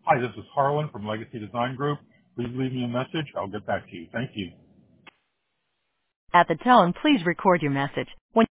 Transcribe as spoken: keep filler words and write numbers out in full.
Hi, this is Harlan from Legacy Design Group. Please leave me a message. I'll get back to you. Thank you. At the tone, please record your message. When